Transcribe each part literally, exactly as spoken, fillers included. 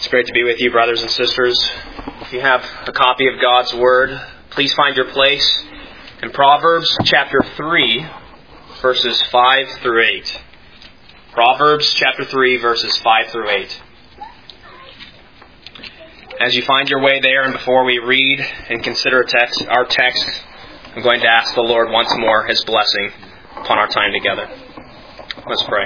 great to be with you, brothers and sisters. If you have a copy of God's Word, please find your place in Proverbs chapter three, verses five through eight. Proverbs chapter three, verses five through eight. As you find your way there, and before we read and consider text, our text, I'm going to ask the Lord once more His blessing upon our time together. Let's pray.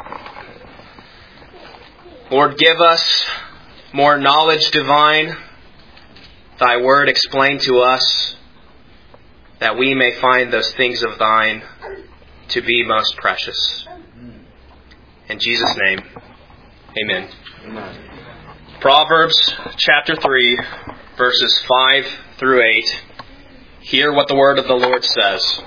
Lord, give us more knowledge divine, Thy Word explain to us, that we may find those things of Thine to be most precious. In Jesus' name, Amen. Amen. Proverbs chapter three, verses five through eight. Hear what the word of the Lord says.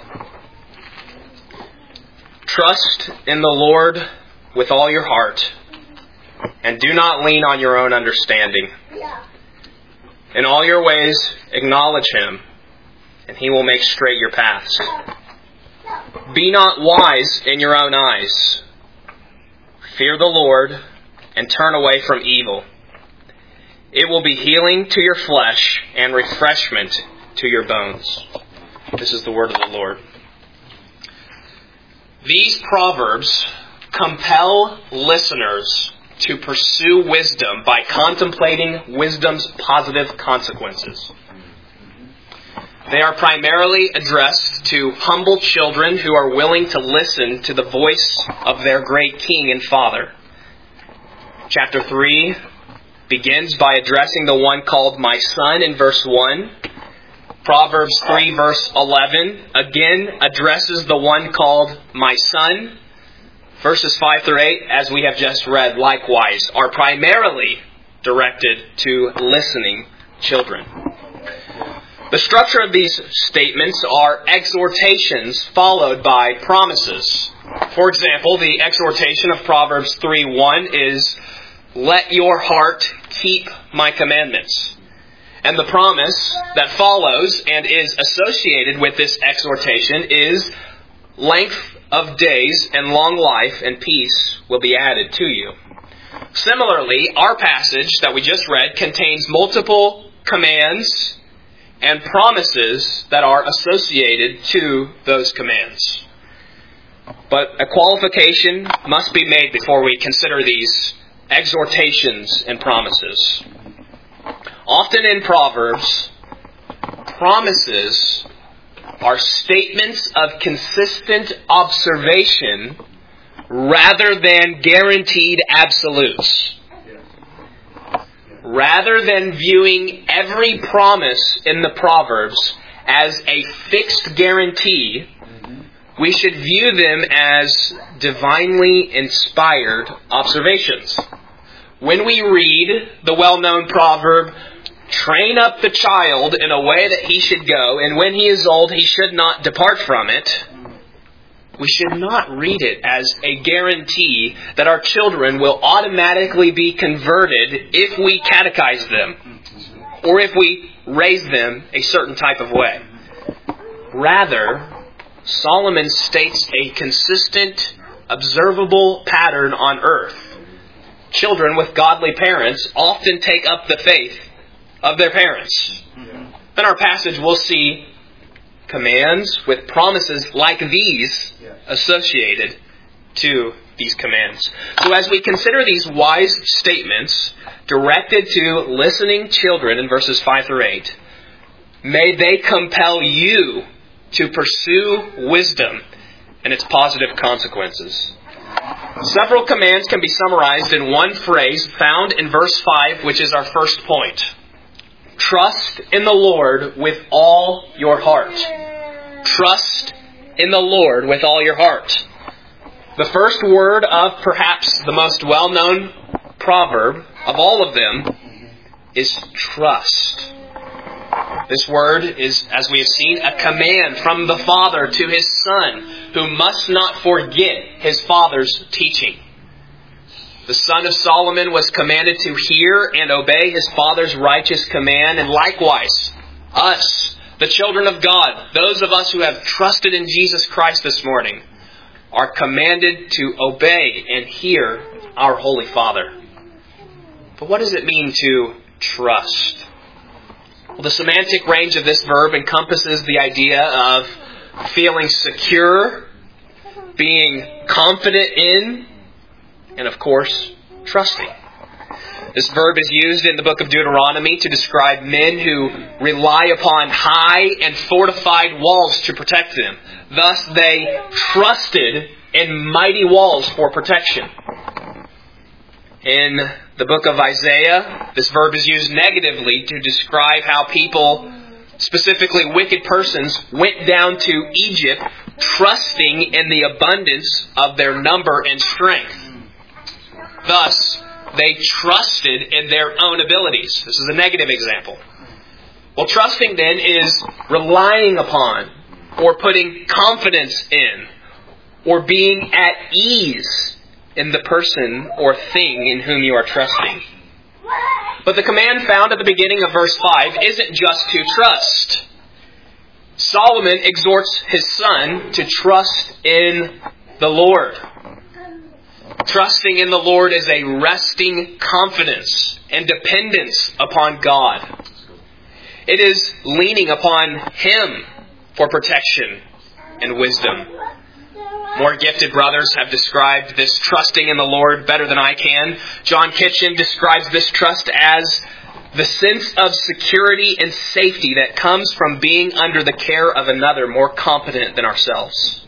Trust in the Lord with all your heart, and do not lean on your own understanding. In all your ways acknowledge Him, and He will make straight your paths. Be not wise in your own eyes. Fear the Lord, and turn away from evil. It will be healing to your flesh and refreshment to your bones. This is the word of the Lord. These proverbs compel listeners to pursue wisdom by contemplating wisdom's positive consequences. They are primarily addressed to humble children who are willing to listen to the voice of their great King and Father. Chapter three begins by addressing the one called my son in verse one. Proverbs three verse eleven again addresses the one called my son. Verses five through eight, as we have just read, likewise, are primarily directed to listening children. The structure of these statements are exhortations followed by promises. For example, the exhortation of Proverbs three one is, "Let your heart keep my commandments." And the promise that follows and is associated with this exhortation is, "Length of days and long life and peace will be added to you." Similarly, our passage that we just read contains multiple commands and promises that are associated to those commands. But a qualification must be made before we consider these exhortations and promises. Often in Proverbs, promises are statements of consistent observation rather than guaranteed absolutes. Rather than viewing every promise in the Proverbs as a fixed guarantee, we should view them as divinely inspired observations. When we read the well-known proverb, "Train up the child in a way that he should go, and when he is old, he should not depart from it," we should not read it as a guarantee that our children will automatically be converted if we catechize them, or if we raise them a certain type of way. Rather, Solomon states a consistent, observable pattern on earth. Children with godly parents often take up the faith of their parents. In our passage, we'll see commands with promises like these associated to these commands. So as we consider these wise statements directed to listening children in verses five through eight, may they compel you to pursue wisdom and its positive consequences. Several commands can be summarized in one phrase found in verse five, which is our first point. Trust in the Lord with all your heart. Trust in the Lord with all your heart. The first word of perhaps the most well-known proverb of all of them is trust. This word is, as we have seen, a command from the Father to His Son, who must not forget His Father's teaching. The Son of Solomon was commanded to hear and obey His Father's righteous command, and likewise, us, the children of God, those of us who have trusted in Jesus Christ this morning, are commanded to obey and hear our Holy Father. But what does it mean to trust? Well, the semantic range of this verb encompasses the idea of feeling secure, being confident in, and of course, trusting. This verb is used in the book of Deuteronomy to describe men who rely upon high and fortified walls to protect them. Thus, they trusted in mighty walls for protection. In the book of Isaiah, this verb is used negatively to describe how people, specifically wicked persons, went down to Egypt trusting in the abundance of their number and strength. Thus, they trusted in their own abilities. This is a negative example. Well, trusting then is relying upon or putting confidence in or being at ease in the person or thing in whom you are trusting. But the command found at the beginning of verse five isn't just to trust. Solomon exhorts his son to trust in the Lord. Trusting in the Lord is a resting confidence and dependence upon God. It is leaning upon Him for protection and wisdom. More gifted brothers have described this trusting in the Lord better than I can. John Kitchen describes this trust as the sense of security and safety that comes from being under the care of another more competent than ourselves.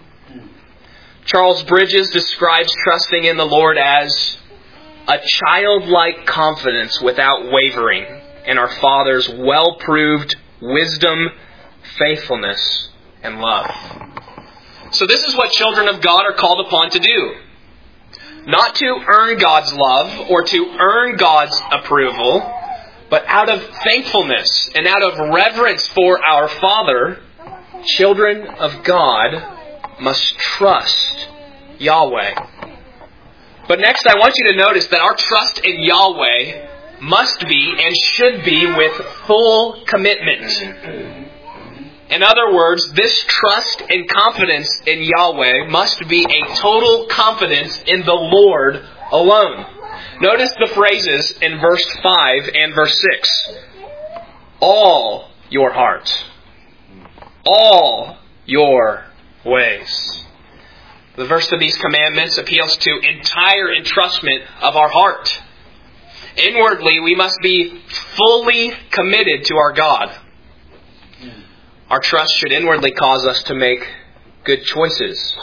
Charles Bridges describes trusting in the Lord as a childlike confidence without wavering in our Father's well-proved wisdom, faithfulness, and love. So this is what children of God are called upon to do. Not to earn God's love or to earn God's approval, but out of thankfulness and out of reverence for our Father, children of God must trust Yahweh. But next I want you to notice that our trust in Yahweh must be and should be with full commitment. In other words, this trust and confidence in Yahweh must be a total confidence in the Lord alone. Notice the phrases in verse five and verse six. All your heart. All your ways. The verse of these commandments appeals to entire entrustment of our heart. Inwardly, we must be fully committed to our God. Our trust should inwardly cause us to make good choices.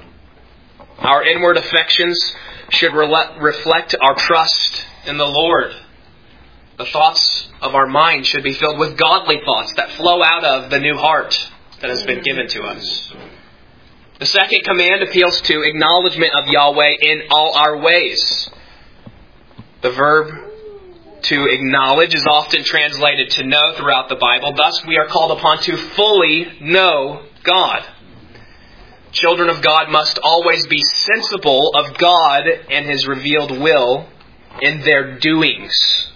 Our inward affections should re- reflect our trust in the Lord. The thoughts of our mind should be filled with godly thoughts that flow out of the new heart that has been given to us. The second command appeals to acknowledgement of Yahweh in all our ways. The verb to acknowledge is often translated to know throughout the Bible. Thus, we are called upon to fully know God. Children of God must always be sensible of God and His revealed will in their doings.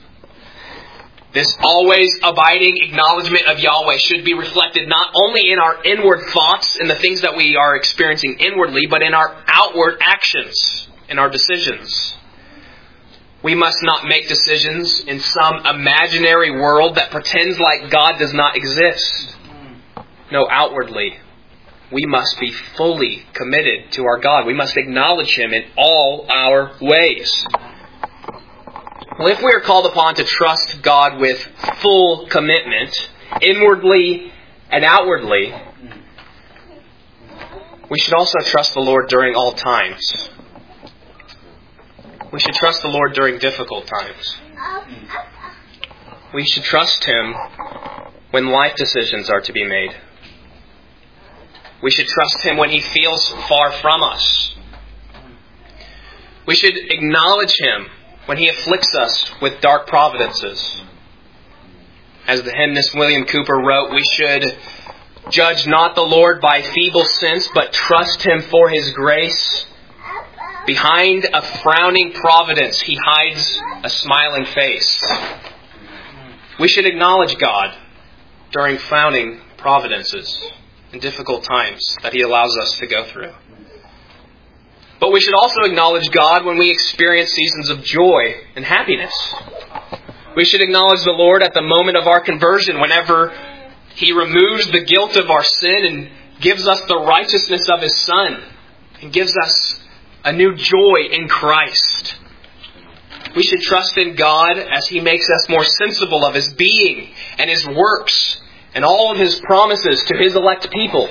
This always abiding acknowledgement of Yahweh should be reflected not only in our inward thoughts and the things that we are experiencing inwardly, but in our outward actions, in our decisions. We must not make decisions in some imaginary world that pretends like God does not exist. No, outwardly, we must be fully committed to our God. We must acknowledge Him in all our ways. Well, if we are called upon to trust God with full commitment, inwardly and outwardly, we should also trust the Lord during all times. We should trust the Lord during difficult times. We should trust Him when life decisions are to be made. We should trust Him when He feels far from us. We should acknowledge Him when He afflicts us with dark providences. As the hymnist William Cooper wrote, we should judge not the Lord by feeble sense, but trust Him for His grace. Behind a frowning providence, He hides a smiling face. We should acknowledge God during frowning providences and difficult times that He allows us to go through. But we should also acknowledge God when we experience seasons of joy and happiness. We should acknowledge the Lord at the moment of our conversion, whenever He removes the guilt of our sin and gives us the righteousness of His Son, and gives us a new joy in Christ. We should trust in God as He makes us more sensible of His being and His works and all of His promises to His elect people.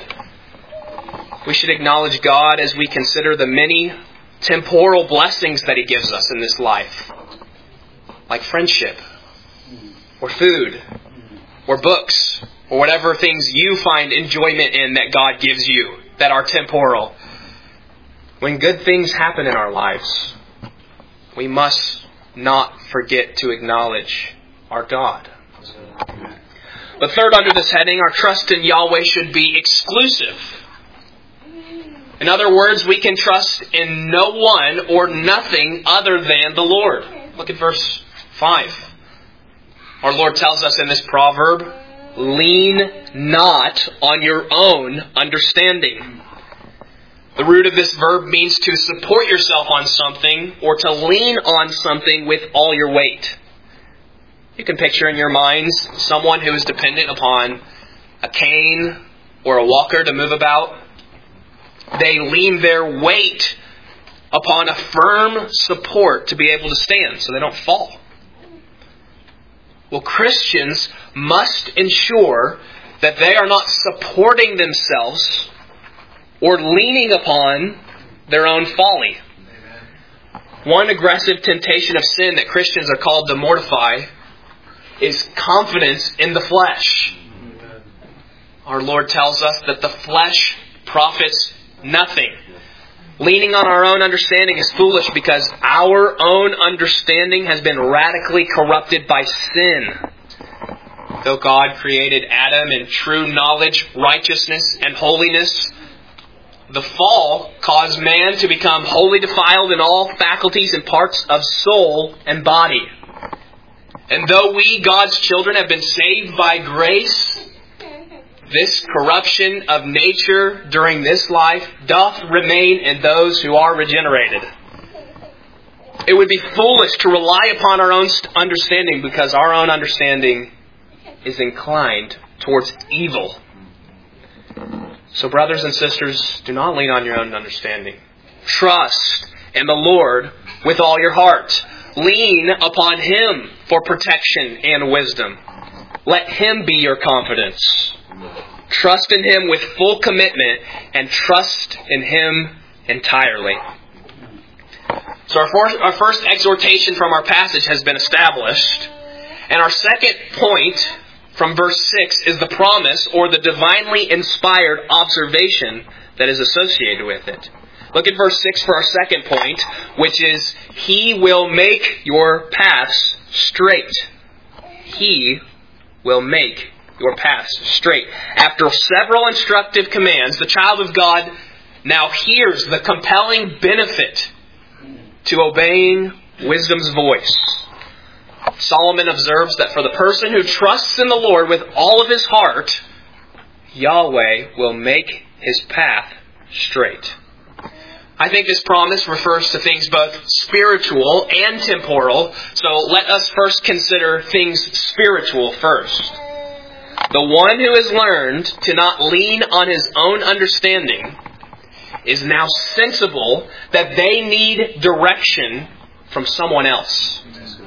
We should acknowledge God as we consider the many temporal blessings that He gives us in this life, like friendship, or food, or books, or whatever things you find enjoyment in that God gives you that are temporal. When good things happen in our lives, we must not forget to acknowledge our God. But third, under this heading, our trust in Yahweh should be exclusive. In other words, we can trust in no one or nothing other than the Lord. Look at verse five. Our Lord tells us in this proverb, lean not on your own understanding. The root of this verb means to support yourself on something or to lean on something with all your weight. You can picture in your minds someone who is dependent upon a cane or a walker to move about. They lean their weight upon a firm support to be able to stand so they don't fall. Well, Christians must ensure that they are not supporting themselves or leaning upon their own folly. One aggressive temptation of sin that Christians are called to mortify is confidence in the flesh. Our Lord tells us that the flesh profits nothing. Leaning on our own understanding is foolish because our own understanding has been radically corrupted by sin. Though God created Adam in true knowledge, righteousness, and holiness, the fall caused man to become wholly defiled in all faculties and parts of soul and body. And though we, God's children, have been saved by grace, this corruption of nature during this life doth remain in those who are regenerated. It would be foolish to rely upon our own understanding because our own understanding is inclined towards evil. So brothers and sisters, do not lean on your own understanding. Trust in the Lord with all your heart. Lean upon Him for protection and wisdom. Let Him be your confidence. Trust in Him with full commitment and trust in Him entirely. So our first, our first exhortation from our passage has been established. And our second point from verse six is the promise or the divinely inspired observation that is associated with it. Look at verse six for our second point, which is, He will make your paths straight. He will make your paths straight. After several instructive commands, the child of God now hears the compelling benefit to obeying wisdom's voice. Solomon observes that for the person who trusts in the Lord with all of his heart, Yahweh will make his path straight. I think this promise refers to things both spiritual and temporal, so let us first consider things spiritual first. The one who has learned to not lean on his own understanding is now sensible that they need direction from someone else.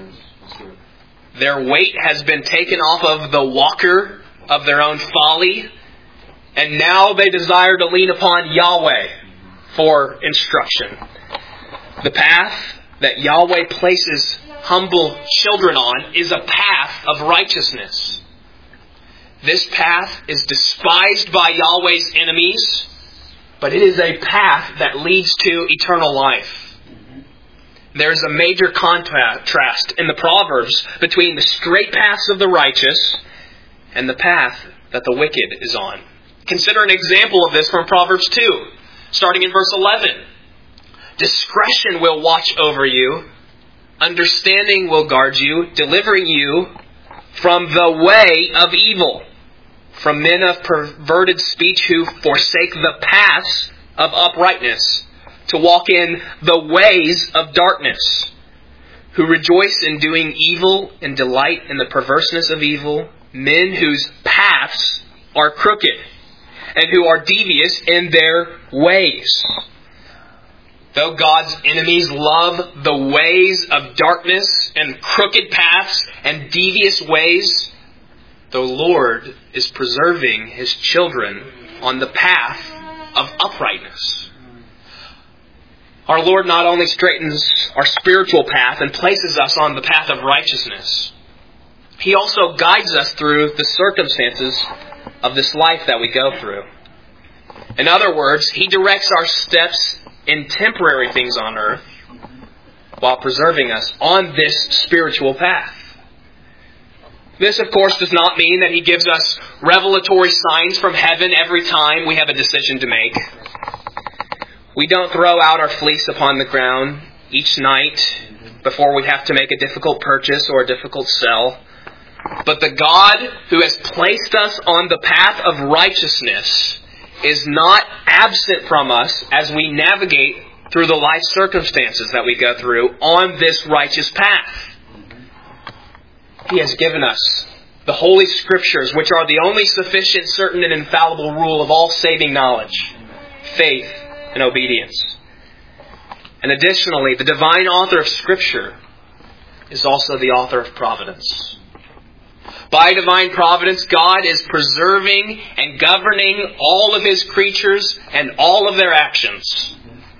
Their weight has been taken off of the walker of their own folly, and now they desire to lean upon Yahweh for instruction. The path that Yahweh places humble children on is a path of righteousness. This path is despised by Yahweh's enemies, but it is a path that leads to eternal life. There is a major contrast in the Proverbs between the straight paths of the righteous and the path that the wicked is on. Consider an example of this from Proverbs two, starting in verse eleven. Discretion will watch over you, understanding will guard you, delivering you from the way of evil, from men of perverted speech who forsake the paths of uprightness, to walk in the ways of darkness, who rejoice in doing evil and delight in the perverseness of evil, men whose paths are crooked, and who are devious in their ways. Though God's enemies love the ways of darkness and crooked paths and devious ways, the Lord is preserving His children on the path of uprightness. Our Lord not only straightens our spiritual path and places us on the path of righteousness, He also guides us through the circumstances of this life that we go through. In other words, He directs our steps in temporary things on earth while preserving us on this spiritual path. This, of course, does not mean that He gives us revelatory signs from heaven every time we have a decision to make. We don't throw out our fleece upon the ground each night before we have to make a difficult purchase or a difficult sell. But the God who has placed us on the path of righteousness is not absent from us as we navigate through the life circumstances that we go through on this righteous path. He has given us the Holy Scriptures, which are the only sufficient, certain, and infallible rule of all saving knowledge, faith, and obedience. And additionally, the divine author of Scripture is also the author of providence. By divine providence, God is preserving and governing all of His creatures and all of their actions.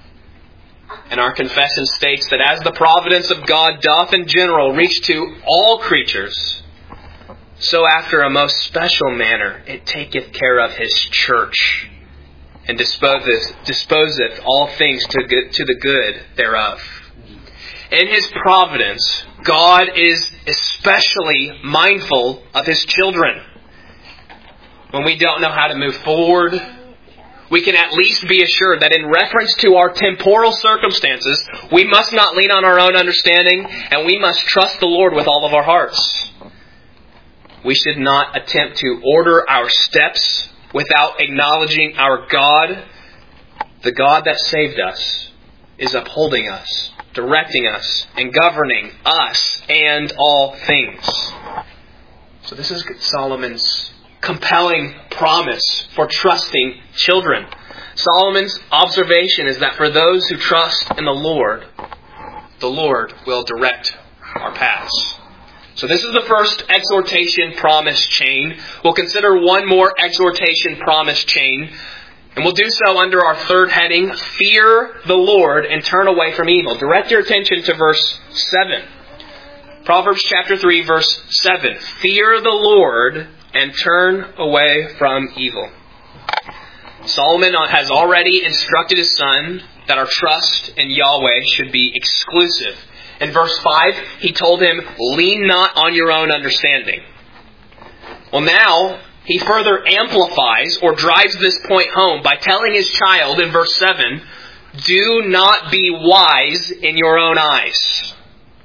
And our confession states that as the providence of God doth in general reach to all creatures, so after a most special manner it taketh care of His church, and disposeth, disposeth all things to, good, to the good thereof. In His providence, God is especially mindful of His children. When we don't know how to move forward, we can at least be assured that in reference to our temporal circumstances, we must not lean on our own understanding, and we must trust the Lord with all of our hearts. We should not attempt to order our steps without acknowledging our God. The God that saved us is upholding us, directing us, and governing us and all things. So this is Solomon's compelling promise for trusting children. Solomon's observation is that for those who trust in the Lord, the Lord will direct our paths. So this is the first exhortation promise chain. We'll consider one more exhortation promise chain, and we'll do so under our third heading, Fear the Lord and Turn Away from Evil. Direct your attention to verse seven. Proverbs chapter three, verse seven. Fear the Lord and turn away from evil. Solomon has already instructed his son that our trust in Yahweh should be exclusive. In verse five, he told him, lean not on your own understanding. Well, now he further amplifies or drives this point home by telling his child in verse seven, do not be wise in your own eyes.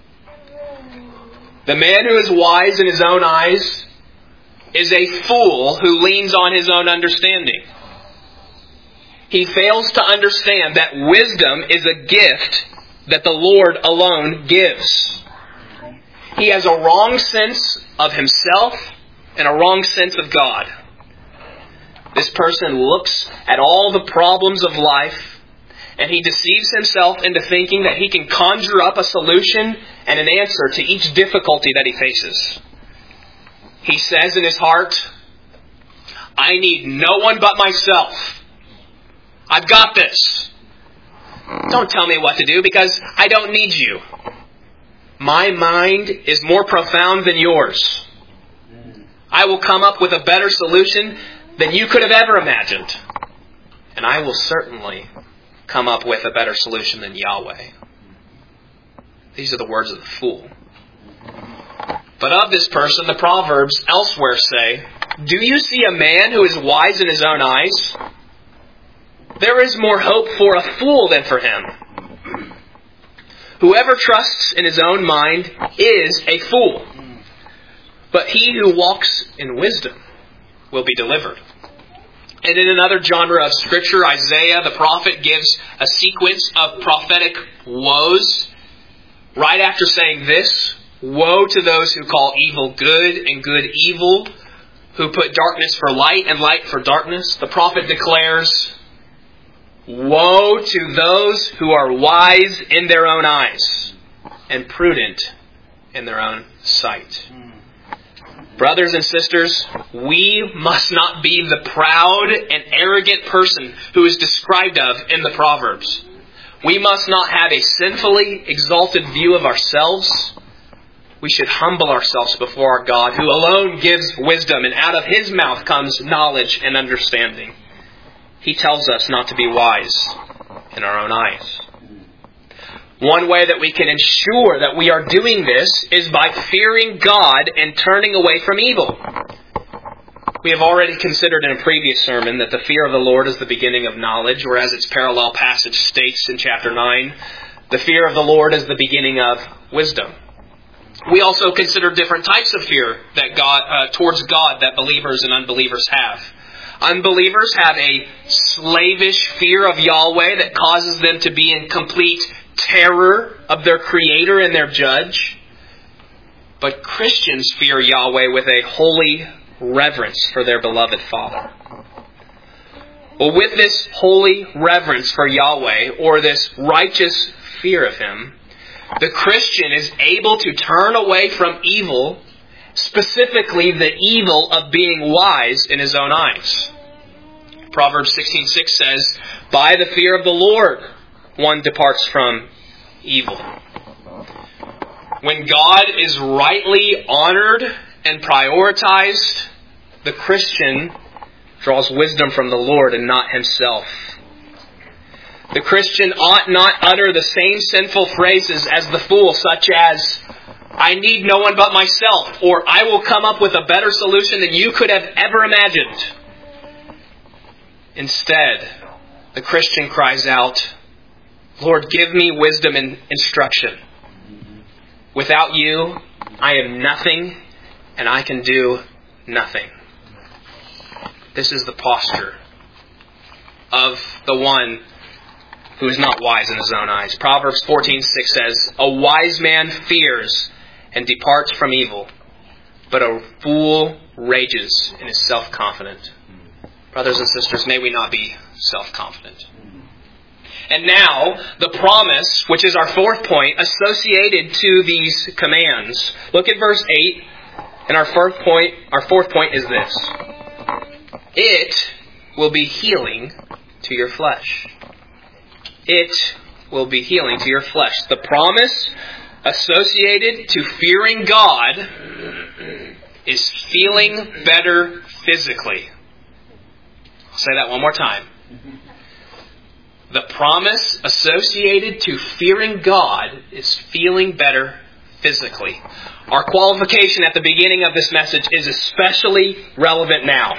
The man who is wise in his own eyes is a fool who leans on his own understanding. He fails to understand that wisdom is a gift that the Lord alone gives. He has a wrong sense of himself and a wrong sense of God. This person looks at all the problems of life and he deceives himself into thinking that he can conjure up a solution and an answer to each difficulty that he faces. He says in his heart, I need no one but myself. I've got this. Don't tell me what to do because I don't need you. My mind is more profound than yours. I will come up with a better solution than you could have ever imagined. And I will certainly come up with a better solution than Yahweh. These are the words of the fool. But of this person, the Proverbs elsewhere say, do you see a man who is wise in his own eyes? There is more hope for a fool than for him. Whoever trusts in his own mind is a fool. But he who walks in wisdom will be delivered. And in another genre of Scripture, Isaiah, the prophet, gives a sequence of prophetic woes. Right after saying this, woe to those who call evil good and good evil, who put darkness for light and light for darkness. The prophet declares, woe to those who are wise in their own eyes and prudent in their own sight. Brothers and sisters, we must not be the proud and arrogant person who is described of in the Proverbs. We must not have a sinfully exalted view of ourselves. We should humble ourselves before our God, who alone gives wisdom, and out of His mouth comes knowledge and understanding. He tells us not to be wise in our own eyes. One way that we can ensure that we are doing this is by fearing God and turning away from evil. We have already considered in a previous sermon that the fear of the Lord is the beginning of knowledge, or as its parallel passage states in chapter nine, the fear of the Lord is the beginning of wisdom. We also consider different types of fear that God uh, towards God that believers and unbelievers have. Unbelievers have a slavish fear of Yahweh that causes them to be in complete terror of their Creator and their Judge. But Christians fear Yahweh with a holy reverence for their beloved Father. Well, with this holy reverence for Yahweh, or this righteous fear of Him, the Christian is able to turn away from evil, specifically the evil of being wise in his own eyes. Proverbs sixteen six says, by the fear of the Lord one departs from evil. When God is rightly honored and prioritized, the Christian draws wisdom from the Lord and not himself. The Christian ought not utter the same sinful phrases as the fool, such as, I need no one but myself, or I will come up with a better solution than you could have ever imagined. Instead, the Christian cries out, Lord, give me wisdom and instruction. Without you, I am nothing, and I can do nothing. This is the posture of the one who is not wise in his own eyes. Proverbs fourteen six says, a wise man fears and departs from evil, but a fool rages and is self-confident. Brothers and sisters, may we not be self-confident. And now, the promise, which is our fourth point, associated to these commands. Look at verse eight, and our fourth point, our fourth point is this. It will be healing to your flesh. It will be healing to your flesh. The promise associated to fearing God is feeling better physically. I'll say that one more time. The promise associated to fearing God is feeling better physically. Our qualification at the beginning of this message is especially relevant now.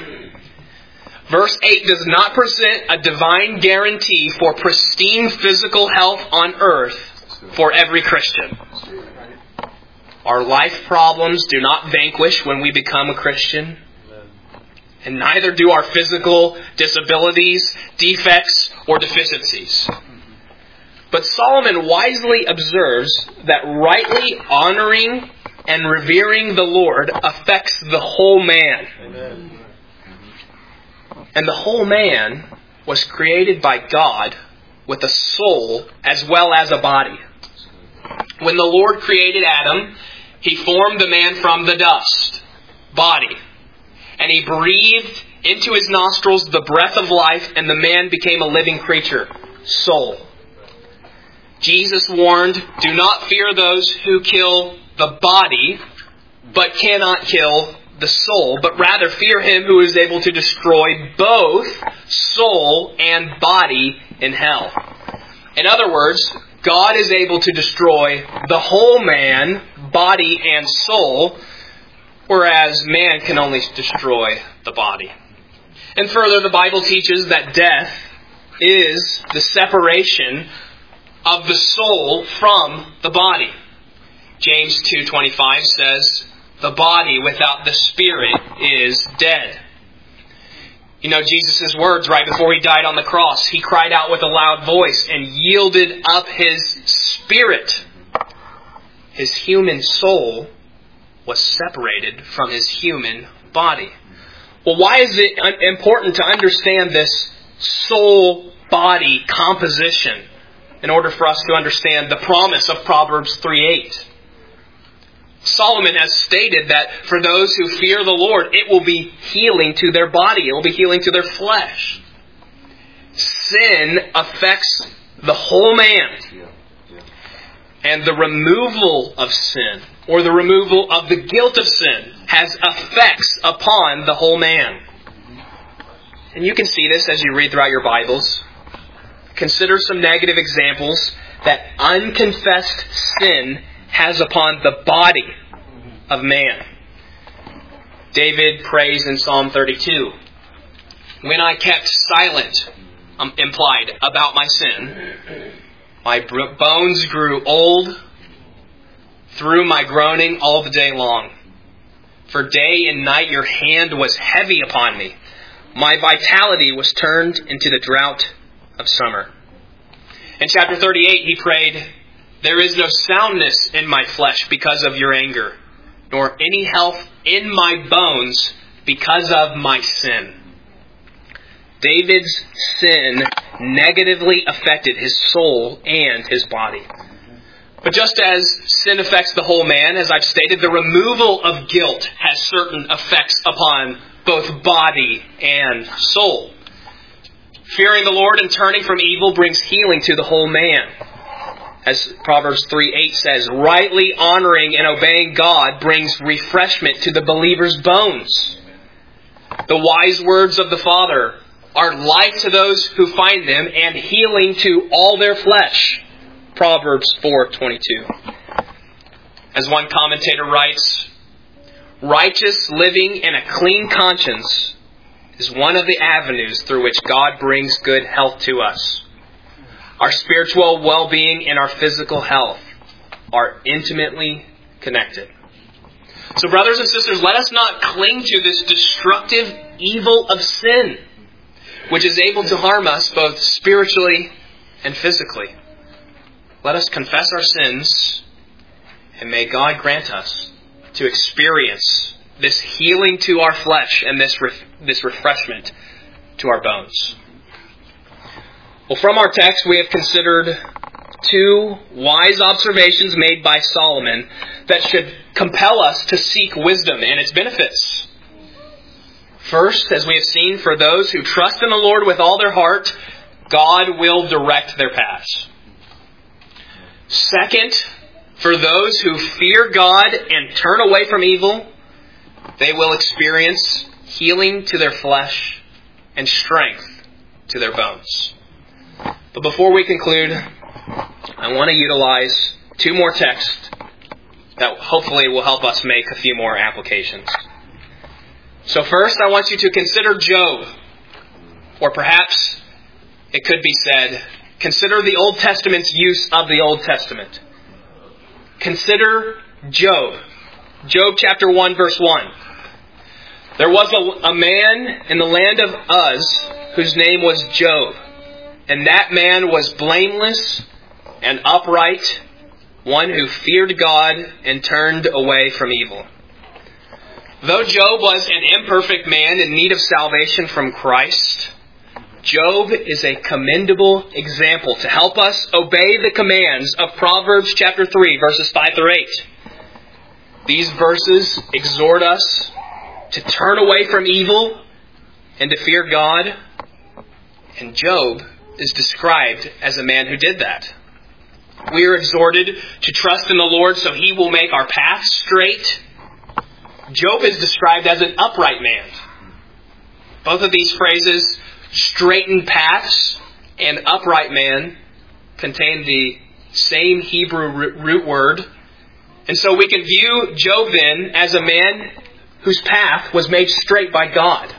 Verse eight does not present a divine guarantee for pristine physical health on earth for every Christian. Our life problems do not vanquish when we become a Christian. And neither do our physical disabilities, defects, or deficiencies. But Solomon wisely observes that rightly honoring and revering the Lord affects the whole man. Amen. And the whole man was created by God with a soul as well as a body. When the Lord created Adam, He formed the man from the dust, body. And He breathed into his nostrils the breath of life, and the man became a living creature, soul. Jesus warned, do not fear those who kill the body, but cannot kill the soul, but rather fear Him who is able to destroy both soul and body in hell. In other words, God is able to destroy the whole man, body and soul, whereas man can only destroy the body. And further, the Bible teaches that death is the separation of the soul from the body. James two twenty-five says, the body without the spirit is dead. You know Jesus' words right before He died on the cross. He cried out with a loud voice and yielded up His spirit. His human soul was separated from His human body. Well, why is it important to understand this soul-body composition in order for us to understand the promise of Proverbs three eight? Solomon has stated that for those who fear the Lord, it will be healing to their body. It will be healing to their flesh. Sin affects the whole man. And the removal of sin, or the removal of the guilt of sin, has effects upon the whole man. And you can see this as you read throughout your Bibles. Consider some negative examples that unconfessed sin has upon the body of man. David prays in Psalm thirty-two, "When I kept silent," um, implied, "about my sin, my bones grew old through my groaning all the day long. For day and night your hand was heavy upon me. My vitality was turned into the drought of summer." In chapter thirty-eight he prayed, "There is no soundness in my flesh because of your anger, nor any health in my bones because of my sin." David's sin negatively affected his soul and his body. But just as sin affects the whole man, as I've stated, the removal of guilt has certain effects upon both body and soul. Fearing the Lord and turning from evil brings healing to the whole man. As Proverbs three eight says, rightly honoring and obeying God brings refreshment to the believer's bones. The wise words of the Father are life to those who find them and healing to all their flesh. Proverbs four twenty-two. As one commentator writes, righteous living and a clean conscience is one of the avenues through which God brings good health to us. Our spiritual well-being and our physical health are intimately connected. So brothers and sisters, let us not cling to this destructive evil of sin, which is able to harm us both spiritually and physically. Let us confess our sins, and may God grant us to experience this healing to our flesh and this ref- this refreshment to our bones. Well, from our text, we have considered two wise observations made by Solomon that should compel us to seek wisdom and its benefits. First, as we have seen, for those who trust in the Lord with all their heart, God will direct their paths. Second, for those who fear God and turn away from evil, they will experience healing to their flesh and strength to their bones. But before we conclude, I want to utilize two more texts that hopefully will help us make a few more applications. So first, I want you to consider Job, or perhaps it could be said, consider the Old Testament's use of the Old Testament. Consider Job. Job chapter one, verse one. There was a, a man in the land of Uz whose name was Job. And that man was blameless and upright, one who feared God and turned away from evil. Though Job was an imperfect man in need of salvation from Christ, Job is a commendable example to help us obey the commands of Proverbs chapter three, verses five through eight. These verses exhort us to turn away from evil and to fear God. And Job is described as a man who did that. We are exhorted to trust in the Lord so He will make our paths straight. Job is described as an upright man. Both of these phrases, straightened paths and upright man, contain the same Hebrew root word. And so we can view Job then as a man whose path was made straight by God.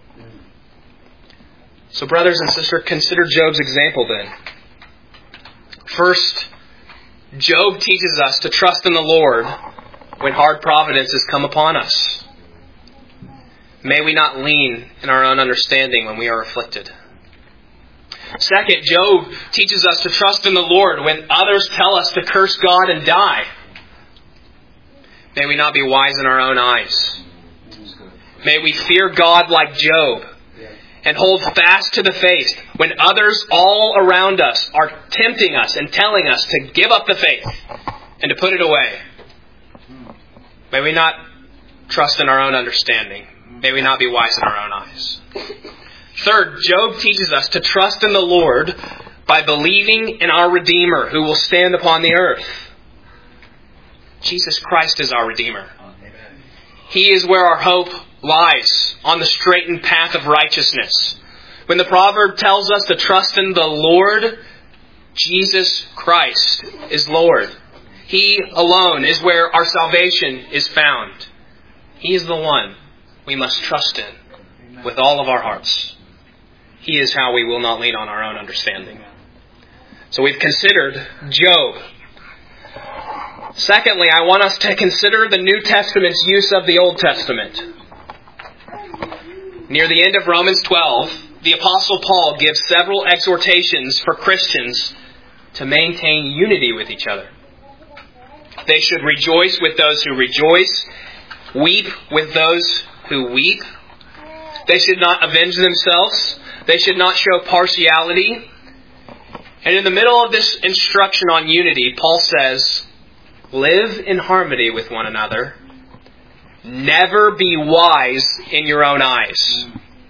So brothers and sisters, consider Job's example then. First, Job teaches us to trust in the Lord when hard providences come upon us. May we not lean in our own understanding when we are afflicted. Second, Job teaches us to trust in the Lord when others tell us to curse God and die. May we not be wise in our own eyes. May we fear God like Job and hold fast to the faith when others all around us are tempting us and telling us to give up the faith and to put it away. May we not trust in our own understanding. May we not be wise in our own eyes. Third, Job teaches us to trust in the Lord by believing in our Redeemer who will stand upon the earth. Jesus Christ is our Redeemer. He is where our hope lies, on the straightened path of righteousness. When the proverb tells us to trust in the Lord, Jesus Christ is Lord. He alone is where our salvation is found. He is the one we must trust in with all of our hearts. He is how we will not lean on our own understanding. So we've considered Job. Secondly, I want us to consider the New Testament's use of the Old Testament. Near the end of Romans twelve, the Apostle Paul gives several exhortations for Christians to maintain unity with each other. They should rejoice with those who rejoice, weep with those who weep. They should not avenge themselves. They should not show partiality. And in the middle of this instruction on unity, Paul says, live in harmony with one another. Never be wise in your own eyes.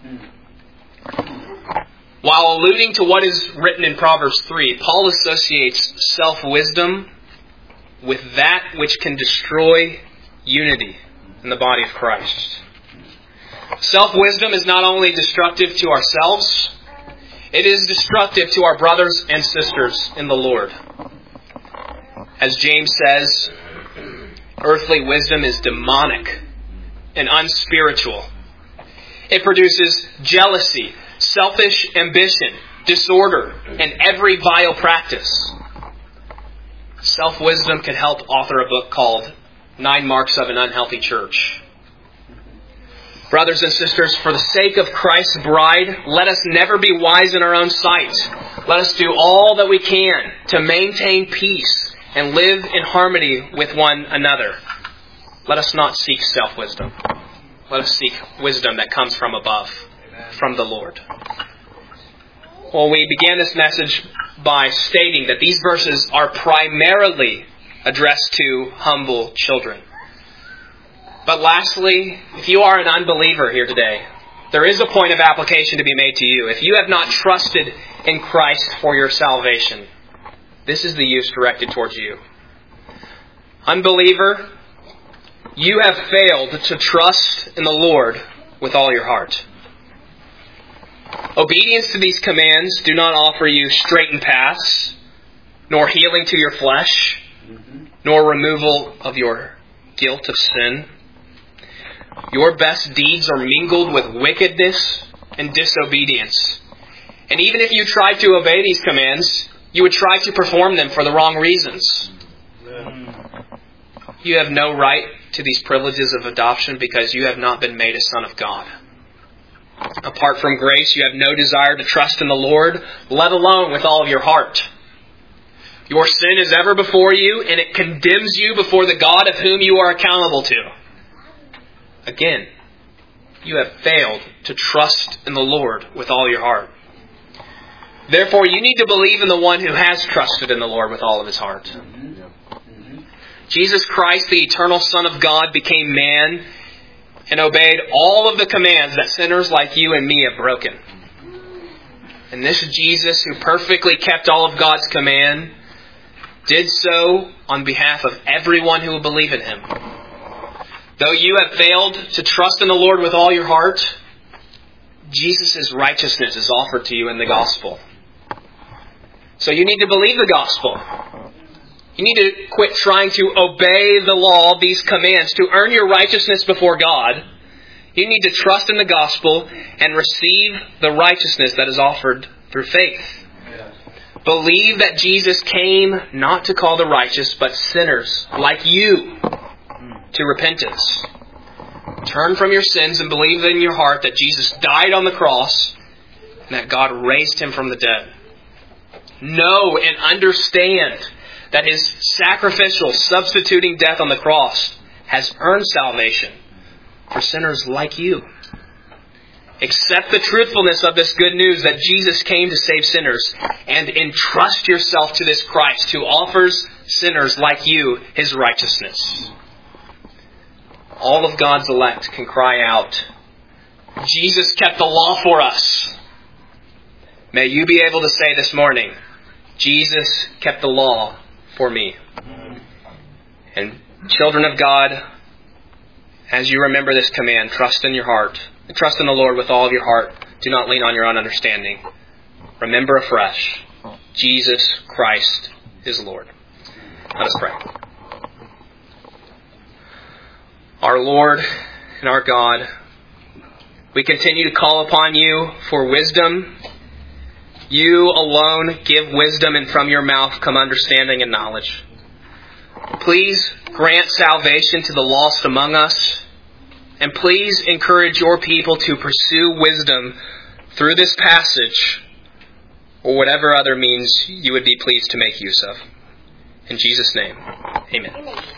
While alluding to what is written in Proverbs three, Paul associates self-wisdom with that which can destroy unity in the body of Christ. Self-wisdom is not only destructive to ourselves, it is destructive to our brothers and sisters in the Lord. As James says, earthly wisdom is demonic and unspiritual. It produces jealousy, selfish ambition, disorder, and every vile practice. Self-wisdom can help author a book called Nine Marks of an Unhealthy Church. Brothers and sisters, for the sake of Christ's bride, let us never be wise in our own sight. Let us do all that we can to maintain peace and live in harmony with one another. Let us not seek self-wisdom. Let us seek wisdom that comes from above, from the Lord. Well, we began this message by stating that these verses are primarily addressed to humble children. But lastly, if you are an unbeliever here today, there is a point of application to be made to you. If you have not trusted in Christ for your salvation, this is the use directed towards you. Unbeliever, you have failed to trust in the Lord with all your heart. Obedience to these commands do not offer you straightened paths, nor healing to your flesh, nor removal of your guilt of sin. Your best deeds are mingled with wickedness and disobedience. And even if you tried to obey these commands, you would try to perform them for the wrong reasons. You have no right to these privileges of adoption because you have not been made a son of God. Apart from grace, you have no desire to trust in the Lord, let alone with all of your heart. Your sin is ever before you, and it condemns you before the God of whom you are accountable to. Again, you have failed to trust in the Lord with all your heart. Therefore, you need to believe in the one who has trusted in the Lord with all of his heart. Jesus Christ, the eternal Son of God, became man and obeyed all of the commands that sinners like you and me have broken. And this Jesus, who perfectly kept all of God's command, did so on behalf of everyone who will believe in him. Though you have failed to trust in the Lord with all your heart, Jesus' righteousness is offered to you in the gospel. So you need to believe the gospel. You need to quit trying to obey the law, these commands, to earn your righteousness before God. You need to trust in the gospel and receive the righteousness that is offered through faith. Believe that Jesus came not to call the righteous, but sinners like you to repentance. Turn from your sins and believe in your heart that Jesus died on the cross and that God raised Him from the dead. Know and understand that His sacrificial, substituting death on the cross has earned salvation for sinners like you. Accept the truthfulness of this good news that Jesus came to save sinners, and entrust yourself to this Christ who offers sinners like you His righteousness. All of God's elect can cry out, Jesus kept the law for us. May you be able to say this morning, Jesus kept the law for me. And children of God, as you remember this command, trust in your heart. Trust in the Lord with all of your heart. Do not lean on your own understanding. Remember afresh, Jesus Christ is Lord. Let us pray. Our Lord and our God, we continue to call upon You for wisdom. You alone give wisdom, and from Your mouth come understanding and knowledge. Please grant salvation to the lost among us. And please encourage Your people to pursue wisdom through this passage or whatever other means You would be pleased to make use of. In Jesus' name, amen.